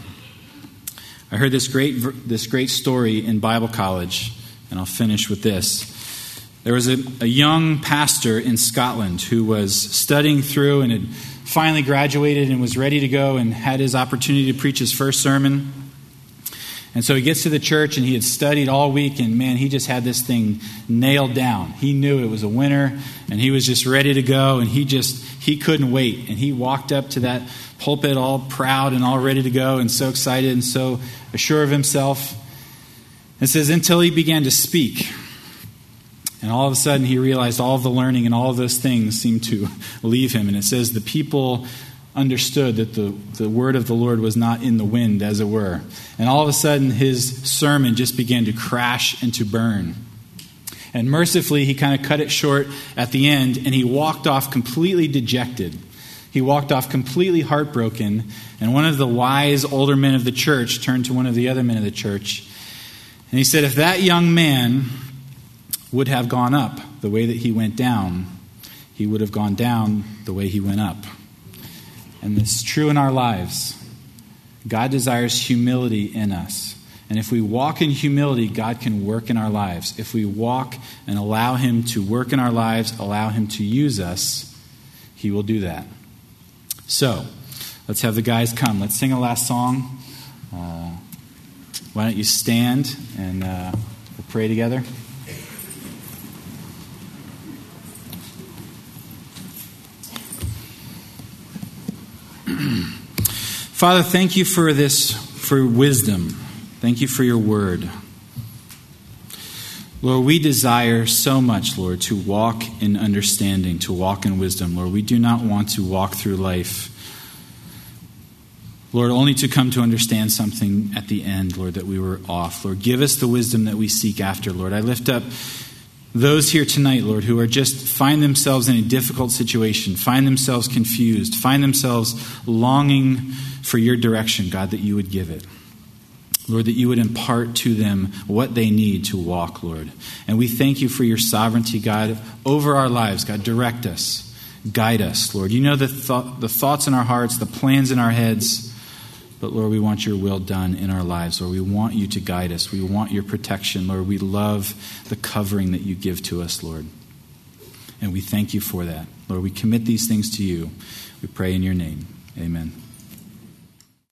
I heard this great this great story in Bible college, and I'll finish with this. There was a, a young pastor in Scotland who was studying through and had finally graduated and was ready to go and had his opportunity to preach his first sermon. And so he gets to the church, and he had studied all week, and man, he just had this thing nailed down. He knew it was a winner, and he was just ready to go, and he just, he couldn't wait. And he walked up to that pulpit all proud and all ready to go and so excited and so assured of himself. It says, until he began to speak. And all of a sudden he realized all of the learning and all of those things seemed to leave him. And it says the people understood that the, the word of the Lord was not in the wind, as it were. And all of a sudden his sermon just began to crash and to burn. And mercifully he kind of cut it short at the end, and he walked off completely dejected. He walked off completely heartbroken. And one of the wise older men of the church turned to one of the other men of the church, and he said, if that young man would have gone up the way that he went down, he would have gone down the way he went up. And this is true in our lives. God desires humility in us. And if we walk in humility, God can work in our lives. If we walk and allow him to work in our lives, allow him to use us, he will do that. So, let's have the guys come. Let's sing a last song. Uh, why don't you stand and uh, we'll pray together. Father, thank you for this, for wisdom. Thank you for your word. Lord, we desire so much, Lord, to walk in understanding, to walk in wisdom. Lord, we do not want to walk through life, Lord, only to come to understand something at the end, Lord, that we were off. Lord, give us the wisdom that we seek after, Lord. I lift up those here tonight, Lord, who are just find themselves in a difficult situation, find themselves confused, find themselves longing for your direction, God, that you would give it. Lord, that you would impart to them what they need to walk, Lord. And we thank you for your sovereignty, God, over our lives. God, direct us, guide us, Lord. You know the, th- the thoughts in our hearts, the plans in our heads. But Lord, we want your will done in our lives. Lord, we want you to guide us. We want your protection. Lord, we love the covering that you give to us, Lord. And we thank you for that. Lord, we commit these things to you. We pray in your name. Amen.